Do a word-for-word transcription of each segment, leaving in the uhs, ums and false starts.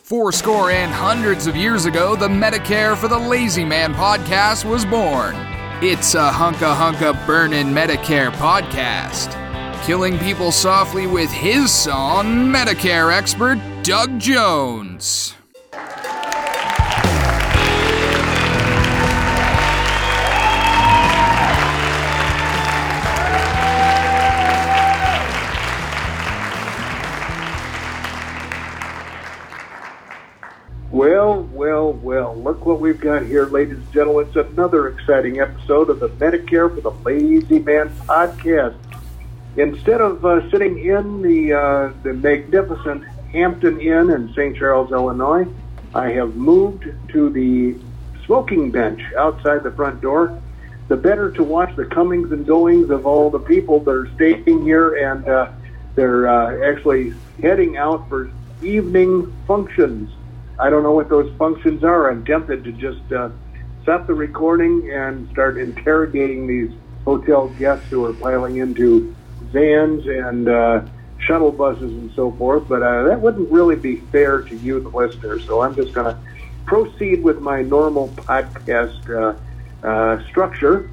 Fourscore and hundreds of years ago, the Medicare for the Lazy Man podcast was born. It's a hunka hunka burnin' Medicare podcast. Killing people softly with his song, Medicare expert Doug Jones. Well, well, well, look what we've got here, ladies and gentlemen. It's another exciting episode of the Medicare for the Lazy Man podcast. Instead of uh, sitting in the uh, the magnificent Hampton Inn in Saint Charles, Illinois, I have moved to the smoking bench outside the front door, the better to watch the comings and goings of all the people that are staying here, and uh, they're uh, actually heading out for evening functions. I don't know what those functions are. I'm tempted to just uh, stop the recording and start interrogating these hotel guests who are piling into vans and uh, shuttle buses and so forth, but uh, that wouldn't really be fair to you, the listener, so I'm just going to proceed with my normal podcast uh, uh, structure,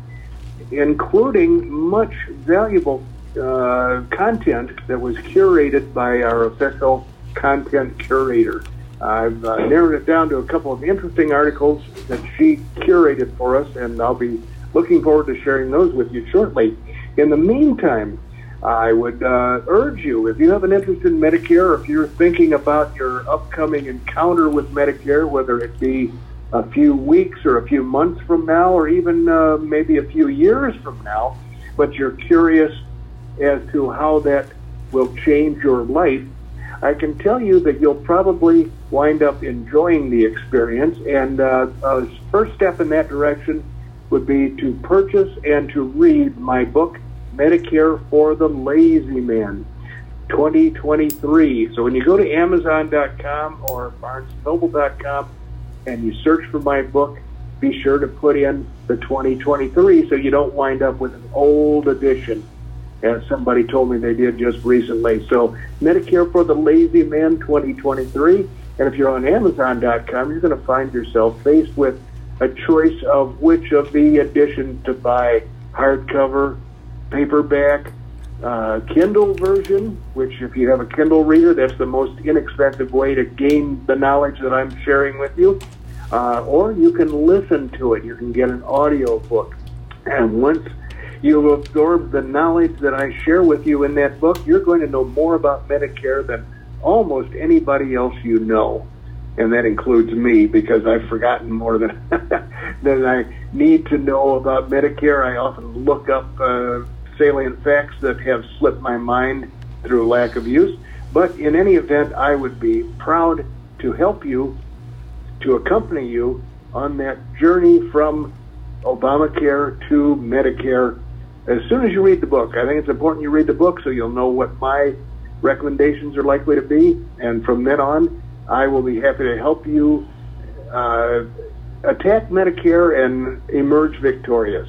including much valuable uh, content that was curated by our official content curator. I've uh, narrowed it down to a couple of interesting articles that she curated for us, and I'll be looking forward to sharing those with you shortly. In the meantime, I would uh, urge you, if you have an interest in Medicare, or if you're thinking about your upcoming encounter with Medicare, whether it be a few weeks or a few months from now, or even uh, maybe a few years from now, but you're curious as to how that will change your life, I can tell you that you'll probably wind up enjoying the experience, and uh, a first step in that direction would be to purchase and to read my book, Medicare for the Lazy Man, twenty twenty-three. So when you go to Amazon dot com or Barnes and Noble dot com and you search for my book, be sure to put in the twenty twenty-three so you don't wind up with an old edition, as somebody told me they did just recently. So Medicare for the Lazy Man twenty twenty-three. And if you're on Amazon dot com, you're going to find yourself faced with a choice of which of the editions to buy: hardcover, paperback, uh, Kindle version, which if you have a Kindle reader, that's the most inexpensive way to gain the knowledge that I'm sharing with you. Uh, or you can listen to it. You can get an audio book. And once you've absorbed the knowledge that I share with you in that book, you're going to know more about Medicare than almost anybody else you know. And that includes me, because I've forgotten more than, than I need to know about Medicare. I often look up uh, salient facts that have slipped my mind through lack of use. But in any event, I would be proud to help you, to accompany you on that journey from Obamacare to Medicare as soon as you read the book. I think it's important you read the book so you'll know what my recommendations are likely to be, and from then on, I will be happy to help you uh, attack Medicare and emerge victorious.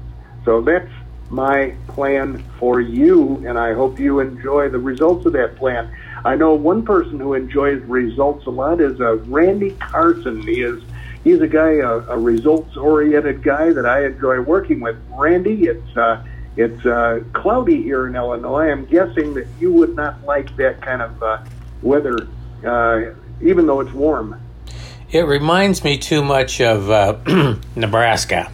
So that's my plan for you, and I hope you enjoy the results of that plan. I know one person who enjoys results a lot is uh, Randy Carson. He is He's a guy, a, a results-oriented guy that I enjoy working with. Randy, it's uh, it's uh, cloudy here in Illinois. I'm guessing that you would not like that kind of uh, weather, uh, even though it's warm. It reminds me too much of uh, Nebraska.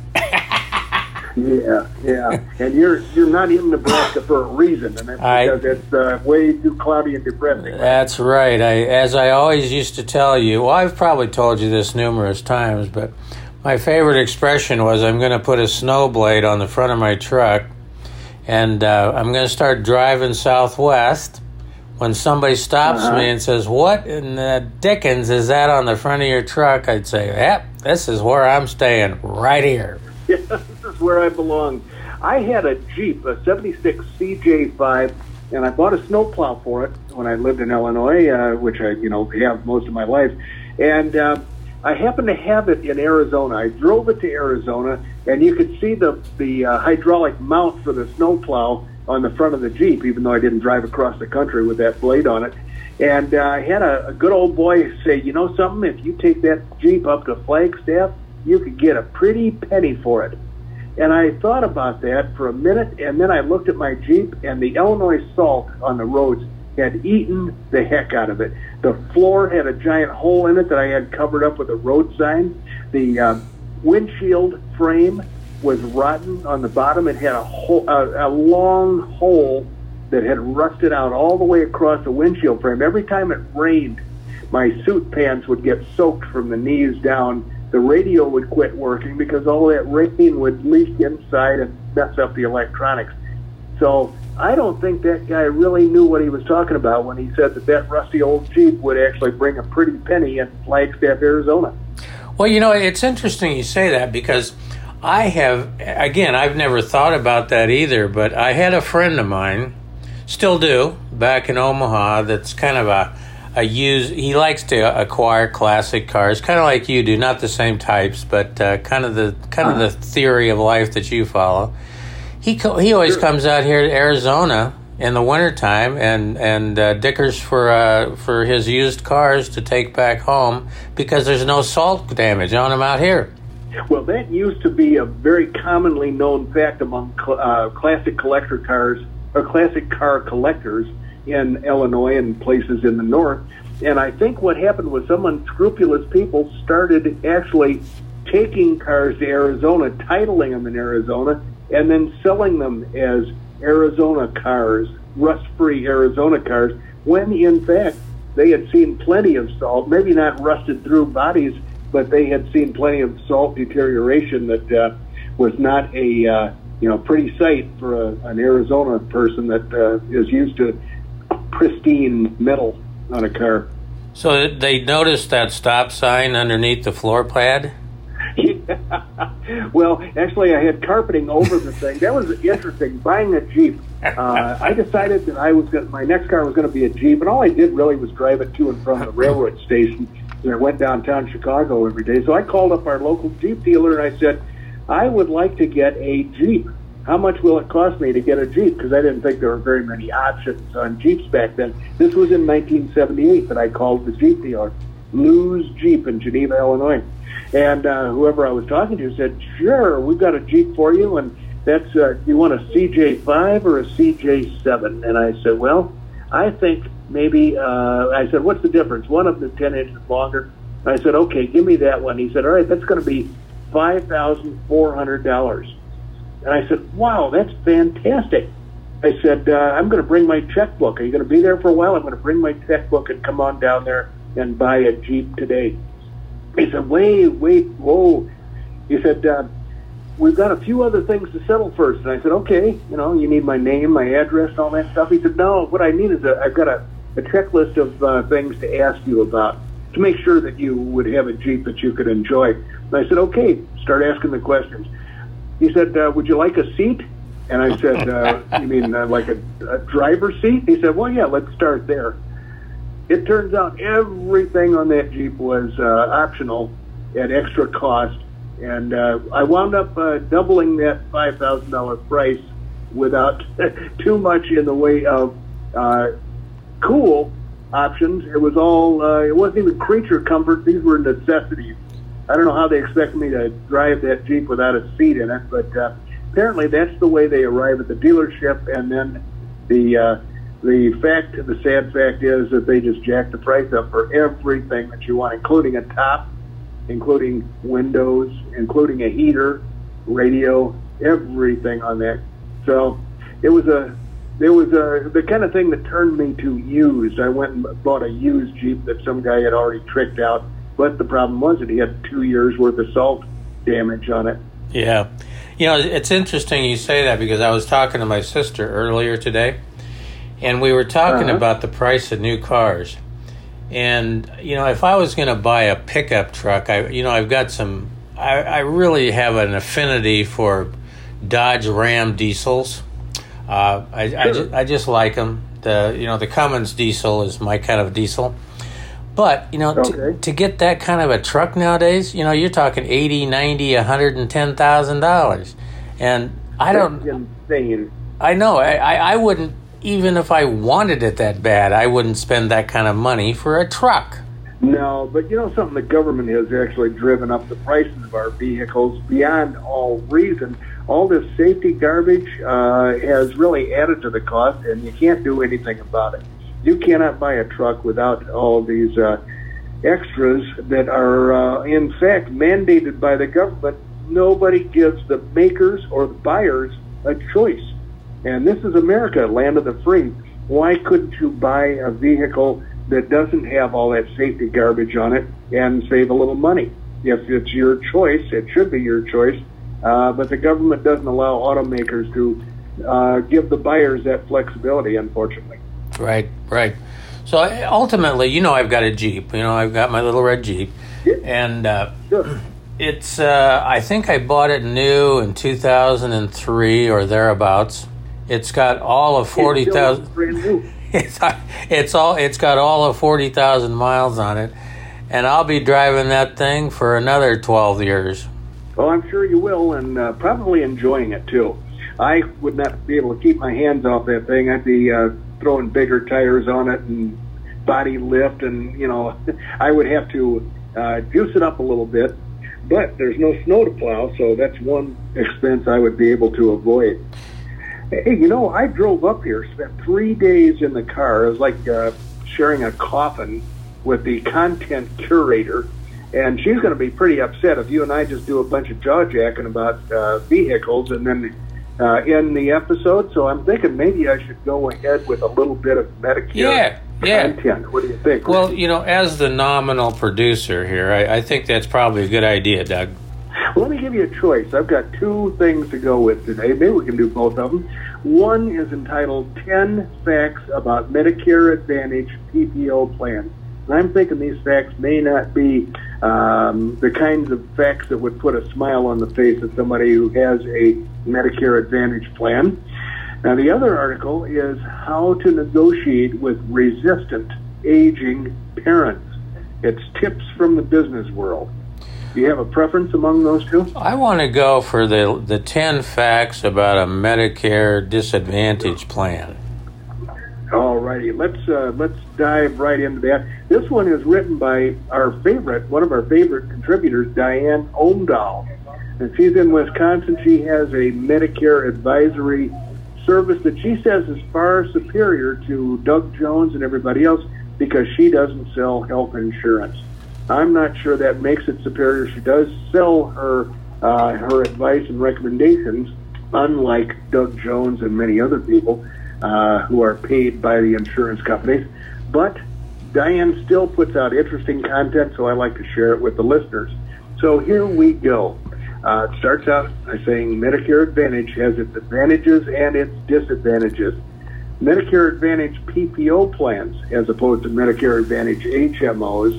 Yeah, yeah. And you're you're not in Nebraska for a reason, and that's because I, it's uh, way too cloudy and depressing. That's right. I, as I always used to tell you, well, I've probably told you this numerous times, but my favorite expression was, I'm going to put a snow blade on the front of my truck, and uh, I'm going to start driving southwest. When somebody stops uh-huh. me and says, what in the dickens is that on the front of your truck? I'd say, yep, this is where I'm staying, right here. Yeah, this is where I belong. I had a Jeep, a seventy-six C J five, and I bought a snowplow for it when I lived in Illinois, uh, which I, you know, have most of my life. And uh, I happened to have it in Arizona. I drove it to Arizona, and you could see the the uh, hydraulic mount for the snowplow on the front of the Jeep, even though I didn't drive across the country with that blade on it. And uh, I had a, a good old boy say, you know something, if you take that Jeep up to Flagstaff, you could get a pretty penny for it. And I thought about that for a minute, and then I looked at my Jeep, and the Illinois salt on the roads had eaten the heck out of it. The floor had a giant hole in it that I had covered up with a road sign. The uh, windshield frame was rotten on the bottom. It had a, hole, a, a long hole that had rusted out all the way across the windshield frame. Every time it rained, my suit pants would get soaked from the knees down. The radio would quit working because all that rain would leak inside and mess up the electronics. So I don't think that guy really knew what he was talking about when he said that that rusty old Jeep would actually bring a pretty penny in Flagstaff, Arizona. Well, you know, it's interesting you say that because I have, again, I've never thought about that either, but I had a friend of mine, still do, back in Omaha, that's kind of a, a used, he likes to acquire classic cars, kind of like you do, not the same types, but uh, kind of the kind of the theory of life that you follow. He co- he always Sure. comes out here to Arizona in the wintertime and, and uh, dickers for uh, for his used cars to take back home because there's no salt damage on them out here. Well, that used to be a very commonly known fact among cl- uh, classic collector cars, or classic car collectors in Illinois and places in the north. And I think what happened was some unscrupulous people started actually taking cars to Arizona, titling them in Arizona, and then selling them as Arizona cars, rust-free Arizona cars, when in fact they had seen plenty of salt, maybe not rusted through bodies, but they had seen plenty of salt deterioration that uh, was not a uh, you know pretty sight for a, an Arizona person that uh, is used to pristine metal on a car. So they noticed that stop sign underneath the floor pad? Well, actually, I had carpeting over the thing. That was interesting. Buying a Jeep, uh, I decided that I was gonna, my next car was going to be a Jeep, and all I did really was drive it to and from the railroad station. And I went downtown Chicago every day. So I called up our local Jeep dealer, and I said, I would like to get a Jeep. How much will it cost me to get a Jeep? Because I didn't think there were very many options on Jeeps back then. This was in nineteen seventy-eight that I called the Jeep dealer, Lou's Jeep in Geneva, Illinois. And uh, whoever I was talking to said, sure, we've got a Jeep for you, and that's, uh, you want a C J five or a C J seven? And I said, well, I think maybe, uh, I said, what's the difference? One of them is ten inches longer. I said, okay, give me that one. He said, all right, that's going to be five thousand four hundred dollars. And I said, wow, that's fantastic. I said, uh, I'm going to bring my checkbook. Are you going to be there for a while? I'm going to bring my checkbook and come on down there and buy a Jeep today. He said, wait, wait, whoa. He said, uh, we've got a few other things to settle first. And I said, okay, you know, you need my name, my address, and all that stuff. He said, no, what I need is a, I've got a, a checklist of uh, things to ask you about to make sure that you would have a Jeep that you could enjoy. And I said, okay, start asking the questions. He said, uh, would you like a seat? And I said, uh, you mean uh, like a, a driver's seat? He said, well, yeah, let's start there. It turns out everything on that Jeep was uh, optional at extra cost. And uh, I wound up uh, doubling that five thousand dollars price without too much in the way of uh, cool options. It was all, uh, it wasn't even creature comfort. These were necessities. I don't know how they expect me to drive that Jeep without a seat in it, but uh, apparently that's the way they arrive at the dealership. And then the uh, the fact, the sad fact is that they just jack the price up for everything that you want, including a top, including windows, including a heater, radio, everything on that. So it was a, it was a, the kind of thing that turned me to used. I went and bought a used Jeep that some guy had already tricked out. But the problem was that he had two years' worth of salt damage on it. Yeah. You know, it's interesting you say that because I was talking to my sister earlier today, and we were talking uh-huh. about the price of new cars. And, you know, if I was going to buy a pickup truck, I, you know, I've got some, I, I really have an affinity for Dodge Ram diesels. Uh, I, sure. I, just, I just like them. The, you know, the Cummins diesel is my kind of diesel. But, you know, okay. to, to get that kind of a truck nowadays, you know, you're talking eighty, ninety, one hundred ten thousand dollars. And I That's don't... insane. I know. I, I wouldn't even if I wanted it that bad, I wouldn't spend that kind of money for a truck. No, but you know something, the government has actually driven up the prices of our vehicles beyond all reason. All this safety garbage uh, has really added to the cost, and you can't do anything about it. You cannot buy a truck without all these uh, extras that are, uh, in fact, mandated by the government. Nobody gives the makers or the buyers a choice. And this is America, land of the free. Why couldn't you buy a vehicle that doesn't have all that safety garbage on it and save a little money? If it's your choice, it should be your choice. Uh, but the government doesn't allow automakers to uh, give the buyers that flexibility, unfortunately. Right, right. So ultimately, you know, I've got a Jeep. You know, I've got my little red Jeep. Yeah. And uh, Sure. it's, uh, I think I bought it new in two thousand three or thereabouts. It's got all of forty thousand. Brand new. It's, it's all. It's got all of forty thousand miles on it, and I'll be driving that thing for another twelve years. Oh, I'm sure you will, and uh, probably enjoying it too. I would not be able to keep my hands off that thing. I'd be uh, throwing bigger tires on it and body lift, and you know, I would have to uh, juice it up a little bit. But there's no snow to plow, so that's one expense I would be able to avoid. Hey, you know, I drove up here, spent three days in the car. It was like uh, sharing a coffin with the content curator, and she's going to be pretty upset if you and I just do a bunch of jaw-jacking about uh, vehicles and then uh, end the episode. So I'm thinking maybe I should go ahead with a little bit of Medicare Yeah, yeah. content. What do you think? Well, you know, as the nominal producer here, I, I think that's probably a good idea, Doug. Let me give you a choice. I've got two things to go with today. Maybe we can do both of them. One is entitled ten Facts About Medicare Advantage P P O Plans. And I'm thinking these facts may not be um, the kinds of facts that would put a smile on the face of somebody who has a Medicare Advantage plan. Now, the other article is How to Negotiate with Resistant Aging Parents. It's tips from the business world. Do you have a preference among those two? I want to go for the the ten facts about a Medicare disadvantage plan. All righty, let's uh, let's dive right into that. This one is written by our favorite, one of our favorite contributors, Diane Omdahl. And she's in Wisconsin. She has a Medicare advisory service that she says is far superior to Doug Jones and everybody else because she doesn't sell health insurance. I'm not sure that makes it superior. She does sell her uh, her advice and recommendations, unlike Doug Jones and many other people uh, who are paid by the insurance companies. But Diane still puts out interesting content, so I like to share it with the listeners. So here we go. Uh, it starts out by saying Medicare Advantage has its advantages and its disadvantages. Medicare Advantage P P O plans, as opposed to Medicare Advantage H M Os,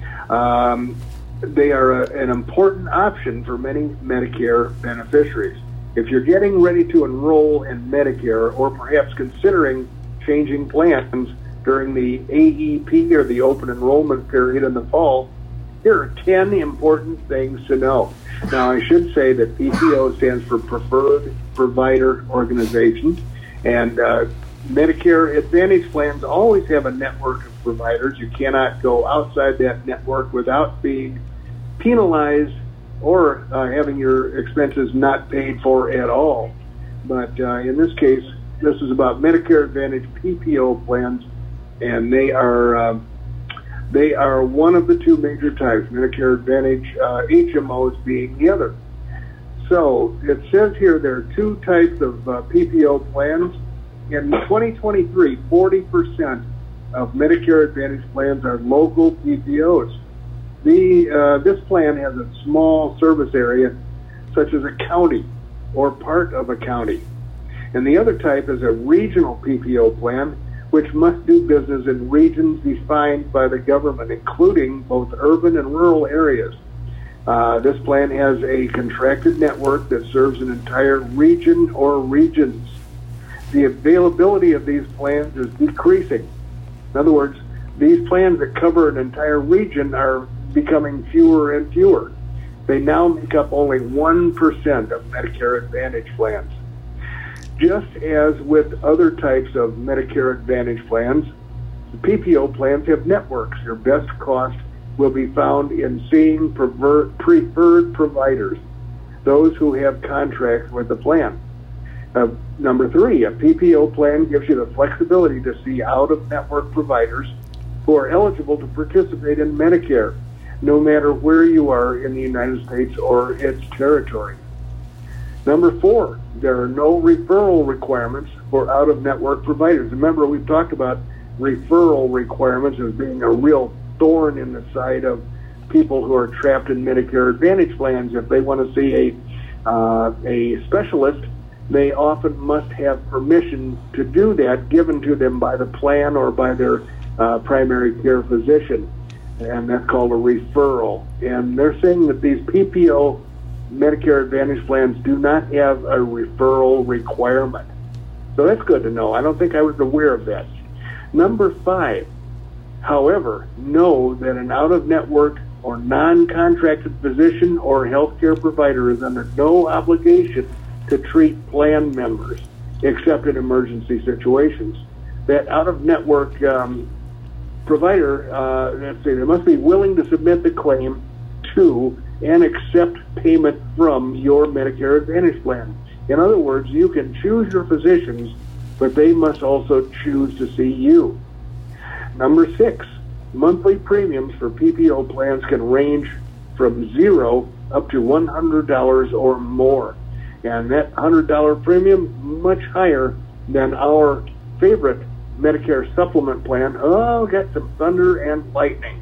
Um, they are a, an important option for many Medicare beneficiaries. If you're getting ready to enroll in Medicare or perhaps considering changing plans during the A E P or the open enrollment period in the fall, here are ten important things to know. Now, I should say that P P O stands for Preferred Provider Organization, and uh, Medicare Advantage plans always have a network of providers. You cannot go outside that network without being penalized or uh, having your expenses not paid for at all. But uh, in this case, this is about Medicare Advantage P P O plans, and they are uh, they are one of the two major types, Medicare Advantage uh, H M Os being the other. So it says here there are two types of uh, P P O plans. In twenty twenty-three, forty percent of Medicare Advantage plans are local P P Os. The, uh, this plan has a small service area, such as a county or part of a county. And the other type is a regional P P O plan, which must do business in regions defined by the government, including both urban and rural areas. Uh, this plan has a contracted network that serves an entire region or regions. The availability of these plans is decreasing. In other words, these plans that cover an entire region are becoming fewer and fewer. They now make up only one percent of Medicare Advantage plans. Just as with other types of Medicare Advantage plans, the P P O plans have networks. Your best cost will be found in seeing prefer- preferred providers, those who have contracts with the plan. Uh, number three, a P P O plan gives you the flexibility to see out-of-network providers who are eligible to participate in Medicare, no matter where you are in the United States or its territory. Number four, there are no referral requirements for out-of-network providers. Remember, we've talked about referral requirements as being a real thorn in the side of people who are trapped in Medicare Advantage plans. If they want to see a uh, a specialist, they often must have permission to do that given to them by the plan or by their uh, primary care physician, and that's called a referral. And they're saying that these P P O Medicare Advantage plans do not have a referral requirement. So that's good to know. I don't think I was aware of that. Number five, however, know that an out-of-network or non-contracted physician or healthcare provider is under no obligation to treat plan members, except in emergency situations. That out-of-network um, provider, uh, let's see, they must be willing to submit the claim to and accept payment from your Medicare Advantage plan. In other words, you can choose your physicians, but they must also choose to see you. Number six, monthly premiums for P P O plans can range from zero up to one hundred dollars or more. And that one hundred dollars premium, much higher than our favorite Medicare supplement plan. Oh, got some thunder and lightning.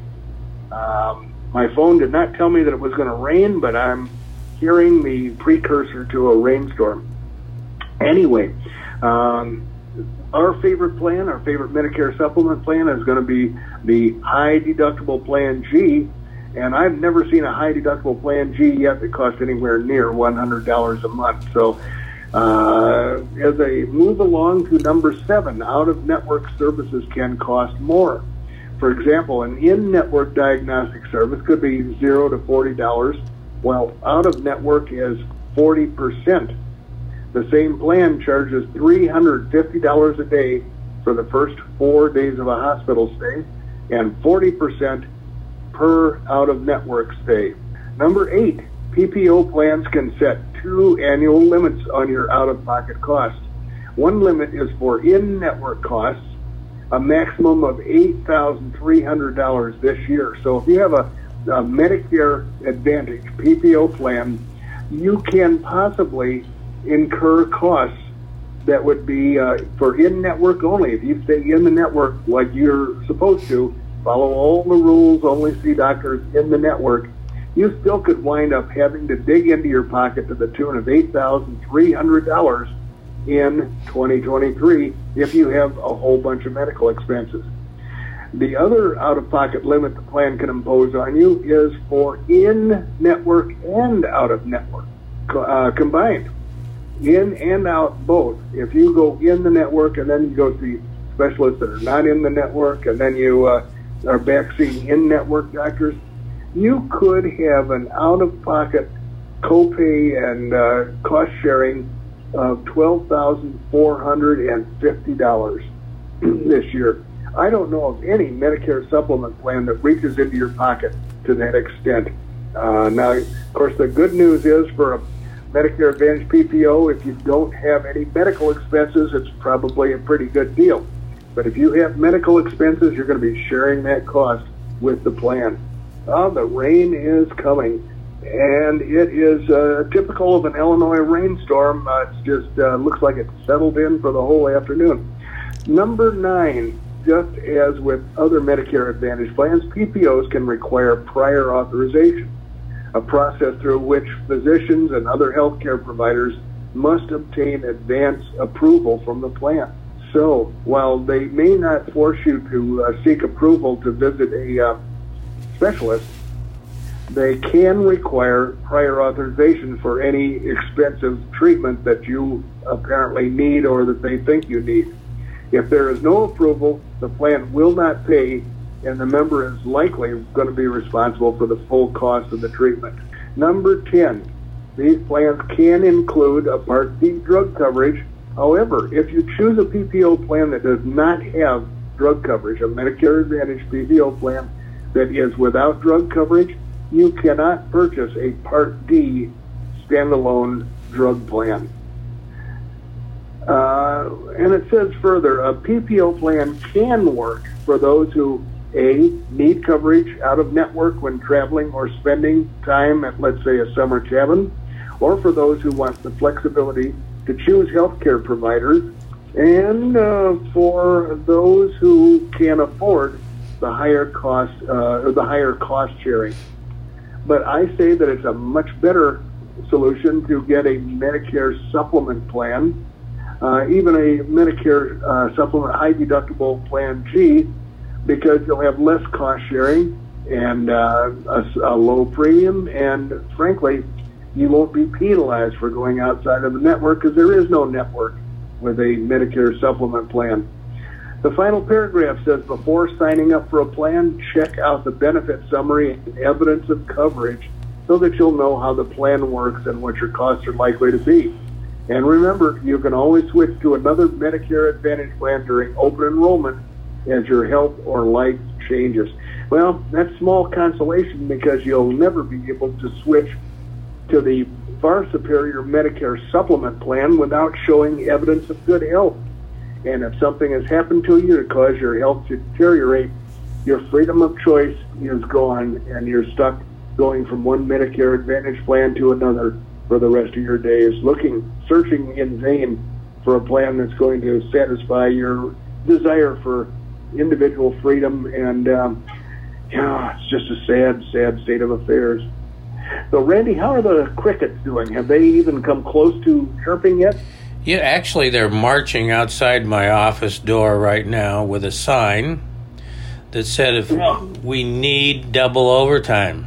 Um, my phone did not tell me that it was going to rain, but I'm hearing the precursor to a rainstorm. Anyway, um, our favorite plan, our favorite Medicare supplement plan is going to be the high deductible plan G, and I've never seen a high deductible plan G yet that costs anywhere near one hundred dollars a month. So uh, as they move along to number seven, out-of-network services can cost more. For example, an in-network diagnostic service could be zero to forty dollars, while out-of-network is forty percent. The same plan charges three hundred fifty dollars a day for the first four days of a hospital stay and forty percent per out-of-network stay. Number eight, P P O plans can set two annual limits on your out-of-pocket costs. One limit is for in-network costs, a maximum of eight thousand three hundred dollars this year. So if you have a, a Medicare Advantage P P O plan, you can possibly incur costs that would be uh, for in-network only. If you stay in the network like you're supposed to, follow all the rules, only see doctors in the network, you still could wind up having to dig into your pocket to the tune of eight thousand three hundred dollars in twenty twenty-three if you have a whole bunch of medical expenses. The other out-of-pocket limit the plan can impose on you is for in-network and out-of-network uh, combined. In and out both. If you go in the network and then you go see specialists that are not in the network and then you uh, are back seeing in-network doctors, you could have an out-of-pocket copay and uh, cost-sharing of twelve thousand four hundred fifty dollars this year. I don't know of any Medicare supplement plan that reaches into your pocket to that extent. Uh, now, of course, the good news is for a Medicare Advantage P P O, if you don't have any medical expenses, it's probably a pretty good deal. But if you have medical expenses, you're going to be sharing that cost with the plan. Oh, the rain is coming, and it is uh, typical of an Illinois rainstorm. Uh, it just uh, looks like it's settled in for the whole afternoon. Number nine, just as with other Medicare Advantage plans, P P Os can require prior authorization, a process through which physicians and other healthcare providers must obtain advance approval from the plan. So, while they may not force you to uh, seek approval to visit a uh, specialist, they can require prior authorization for any expensive treatment that you apparently need or that they think you need. If there is no approval, the plan will not pay, and the member is likely going to be responsible for the full cost of the treatment. Number ten, these plans can include a Part D drug coverage However, if you choose a P P O plan that does not have drug coverage, a Medicare Advantage P P O plan that is without drug coverage, you cannot purchase a Part D standalone drug plan. Uh, and it says further, a P P O plan can work for those who, A, need coverage out of network when traveling or spending time at, let's say, a summer cabin, or for those who want the flexibility to choose healthcare providers, and uh, for those who can afford the higher cost, uh, or the higher cost sharing. But I say that it's a much better solution to get a Medicare supplement plan, uh, even a Medicare uh, supplement high deductible plan G, because you'll have less cost sharing and uh, a, a low premium, and frankly, you won't be penalized for going outside of the network, because there is no network with a Medicare supplement plan. The final paragraph says, before signing up for a plan, check out the benefit summary and evidence of coverage so that you'll know how the plan works and what your costs are likely to be. And remember, you can always switch to another Medicare Advantage plan during open enrollment as your health or life changes. Well, that's small consolation, because you'll never be able to switch to the far superior Medicare supplement plan without showing evidence of good health. And if something has happened to you to cause your health to deteriorate, your freedom of choice is gone, and you're stuck going from one Medicare Advantage plan to another for the rest of your days, looking, searching in vain for a plan that's going to satisfy your desire for individual freedom. And um, yeah, it's just a sad, sad state of affairs. So, Randy, how are the crickets doing? Have they even come close to chirping yet? Yeah, actually, they're marching outside my office door right now with a sign that said, if we need double overtime.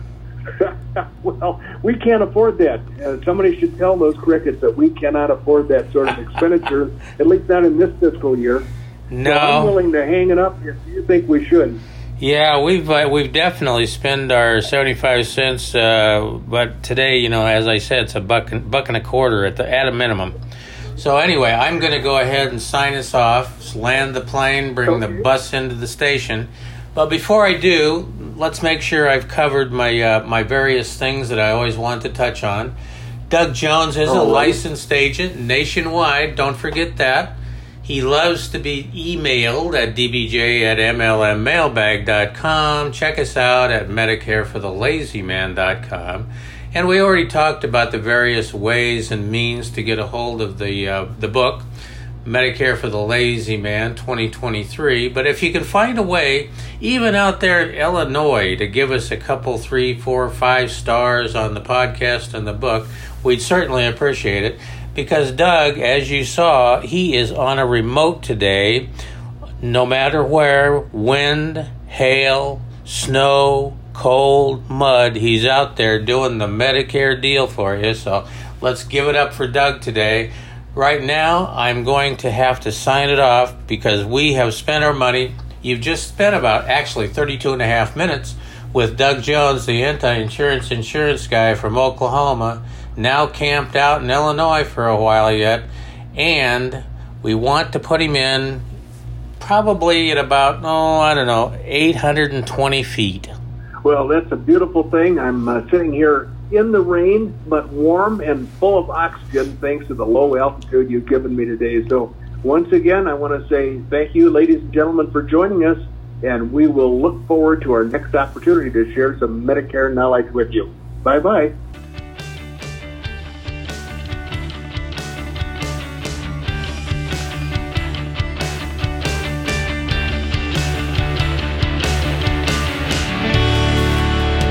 Well, we can't afford that. Uh, somebody should tell those crickets that we cannot afford that sort of expenditure, at least not in this fiscal year. No. So I'm willing to hang it up if you think we should. Yeah, we've uh, we've definitely spent our seventy-five cents, uh, but today, you know, as I said, it's a buck and, buck and a quarter at the at a minimum. So anyway, I'm going to go ahead and sign us off, land the plane, bring okay. the bus into the station. But before I do, let's make sure I've covered my uh, my various things that I always want to touch on. Doug Jones is oh, a licensed agent nationwide. Don't forget that. He loves to be emailed at d b j at m l m mailbag dot com. Check us out at medicare for the lazy man dot com. And we already talked about the various ways and means to get a hold of the uh, the book, Medicare for the Lazy Man twenty twenty-three. But if you can find a way, even out there in Illinois, to give us a couple, three, four, five stars on the podcast and the book, we'd certainly appreciate it. Because Doug, as you saw, he is on a remote today, no matter where, wind, hail, snow, cold, mud, he's out there doing the Medicare deal for you. So let's give it up for Doug today. Right now, I'm going to have to sign it off because we have spent our money. You've just spent about, actually, thirty-two and a half minutes with Doug Jones, the anti-insurance insurance guy from Oklahoma, now camped out in Illinois for a while yet, and we want to put him in probably at about, oh, I don't know, eight hundred twenty feet. Well, that's a beautiful thing. I'm uh, sitting here in the rain, but warm and full of oxygen thanks to the low altitude you've given me today. So once again, I want to say thank you, ladies and gentlemen, for joining us, and we will look forward to our next opportunity to share some Medicare knowledge with you. Bye-bye.